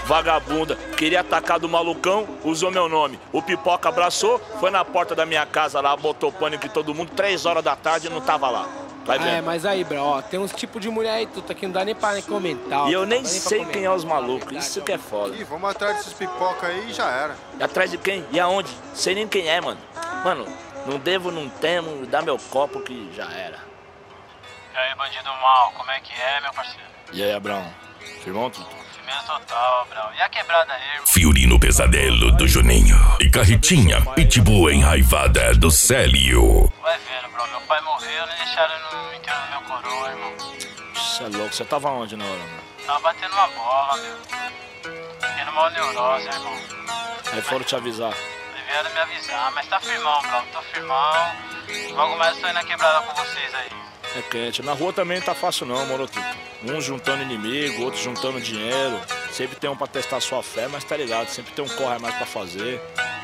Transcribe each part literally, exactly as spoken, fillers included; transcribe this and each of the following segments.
vagabunda. Queria atacar do malucão, usou meu nome. O Pipoca abraçou, foi na porta da minha casa lá, botou pânico em todo mundo, três horas da tarde e não tava lá. Vai vendo. É, mas aí, bro, ó, tem uns tipos de mulher aí, tudo aqui, não dá nem pra nem comentar. Ó, e eu nem sei quem é os malucos, isso que é foda. Ih, vamos atrás desses pipoca aí e já era. E atrás de quem? E aonde? Sei nem quem é, mano. Mano, não devo, não temo, dá meu copo que já era. E aí, bandido mal, como é que é, meu parceiro? E aí, Abrão? Firmão, tudo? Firmeza total, Abrão. E a quebrada aí, irmão? Fiorino Pesadelo do Juninho e Carretinha Pitbull enraivada do Célio. Vai vendo, bro. Meu pai morreu, nem deixaram no enterro do meu coroa, irmão. Você é louco, você tava onde na hora, mano? Tava batendo uma bola, meu. Tendo uma neurose, irmão. Aí foram te avisar. Aí vieram me avisar, mas tá firmão, bro. Tô firmão. Logo mais eu tô indo na quebrada com vocês aí. É quente. Na rua também não tá fácil não, moro tudo. Uns juntando inimigo, outros juntando dinheiro. Sempre tem um pra testar sua fé, mas tá ligado, sempre tem um corre a mais pra fazer.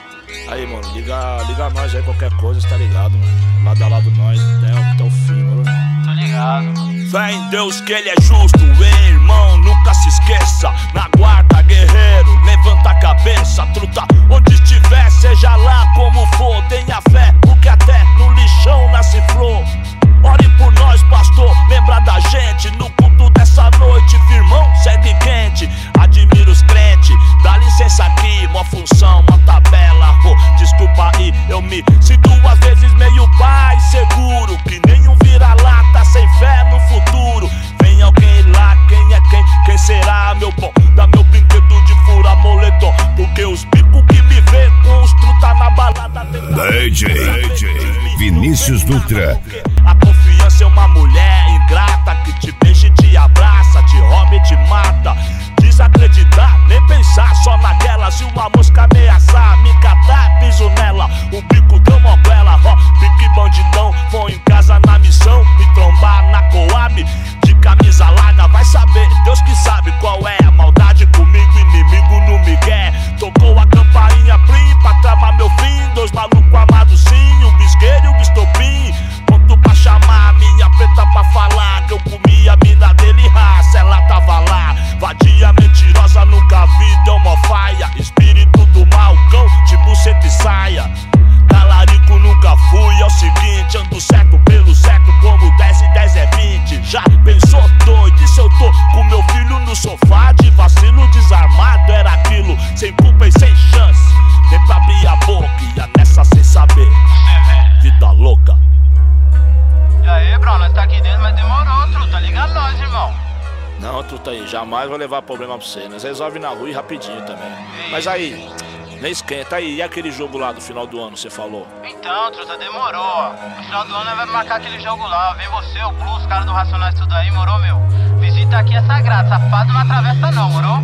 Aí, mano, liga, liga nós aí, qualquer coisa, tá ligado, mano. Lado a lado nós, até, até o fim, mano. Tô ligado, mano. Fé em Deus que ele é justo, ei, irmão, nunca se esqueça. Na guarda, guerreiro, levanta a cabeça, truta onde estiver, seja lá como for. Tenha fé, porque até no lixão nasce flor. Ore por nós, pastor, lembra da gente. No culto dessa noite, firmão, segue quente. Admiro os crentes, dá licença aqui. Mó função, mó tabela, oh, desculpa aí. Eu me sinto às vezes meio pai seguro, que nem um vira-lata sem fé no futuro. Vem alguém lá, quem é quem? Quem será, meu bom? Dá meu brinquedo de furar moletom, porque os bicos que me vê com os truta na balada. D J, D J Vinícius Dutra. A confiança é uma mulher ingrata que te beija e te abraça, te rouba e te mata. Desacreditar, nem pensar só naquela. Se uma mosca ameaçar, me catar, piso nela. O bico deu uma goela, ó, pique bandidão. Vou em casa na missão, me trombar na Coab. De camisa larga, vai saber, Deus que sabe qual é a maldade comigo, inimigo no migué. Tocou a campainha plim pra tramar meu fim. Dois malucos amados sim, o bisqueiro e o bistopim. Ponto pra chamar a minha preta pra falar que eu comi a mina dele, raça, ela tava lá. Vadia mentirosa, nunca vi, deu mó faia. Espírito do mal, cão, de buceta e saia. Talarico nunca fui, é o seguinte, ando certo pelo certo, como dez e dez é vinte. Já pensou doido, e se eu tô com meu filho no sofá? De vacilo desarmado era aquilo, sem culpa e sem chance. Nem pra abrir a boca, ia nessa sem saber. Vida louca. E aí, bro, nós tá aqui dentro, mas demorou, truta. Liga nós, irmão. Não, truta aí, jamais vou levar problema pra você. Nós resolve na rua e rapidinho também. Mas aí, nem esquenta aí. E aquele jogo lá do final do ano, você falou? Então, truta, demorou, ó. No final do ano nós vamos marcar aquele jogo lá, ó. Vem você, o Blue, os caras do Racionais, tudo aí, morou, meu? Visita aqui é sagrado, safado não atravessa não, morou?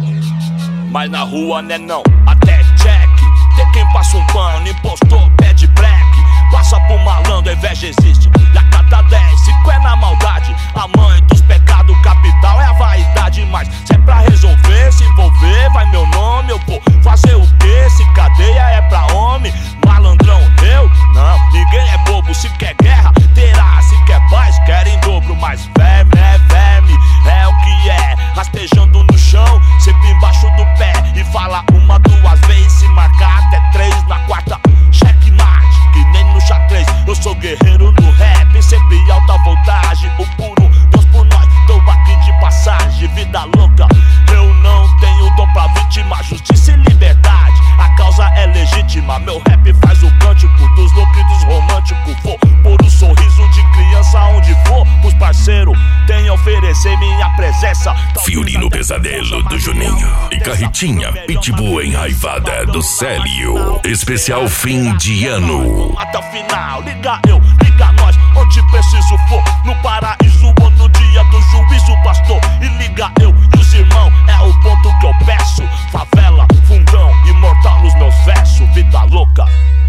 Mas na rua, né não, até check. Tem quem passa um pano, impostor, pede black. Passa pro malandro, a inveja existe. E a cada dez, cinco é na maldade. A mãe dos pecados capital é a vaidade. Mas se é pra resolver, se envolver, vai meu nome. Eu vou fazer o quê? Se cadeia é pra homem. Malandrão, eu? Não, ninguém é bobo. Se quer guerra, terá. Se quer paz, quer em dobro. Mas verme é verme, é o que é. Rastejando no chão, sempre embaixo do pé. E fala uma, duas vezes, se marcar até três. Na quarta, checkmate, que nem no xadrez. Eu sou guerreiro no rap, sempre alta voltagem. O puro Deus por nós, tô aqui de passagem. Vida louca, eu não tenho dom pra vítima. Justiça e liberdade, a causa é legítima. Meu rap faz o cântico dos loucos e dos românticos. Vou pôr o sorriso de criança onde for. Os parceiros têm a oferecer minha presença. Fiorino Pesadelo do Juninho e Carretinha Pitbull enraivada do Célio. Especial fim de ano. Até o final, liga eu, liga nós, onde preciso for. No paraíso ou no dia do juízo, pastor. E liga eu e os irmãos, é o ponto que eu peço. Favela, fundão, imortal nos meus versos. Vida louca.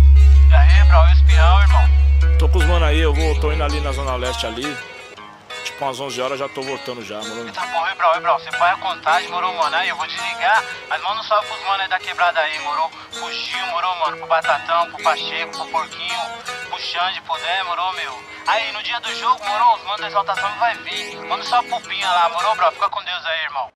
E aí, bro, e o espião, irmão? Tô com os mano aí, eu vou, tô indo ali na Zona Leste ali. Tipo umas onze horas já tô voltando já, mano. Eita porra, e bro, e bro, você põe a contagem, morou, mano? Aí eu vou desligar, mas manda um salve pros mano aí da quebrada aí, morou? Pro Gil, morou, mano? Pro Batatão, pro Pacheco, pro Porquinho, pro Xande, pro Dé, morou, meu? Aí no dia do jogo, morou, os manos da exaltação vai vir. Manda um salve pro Pinha lá, morou, bro? Fica com Deus aí, irmão.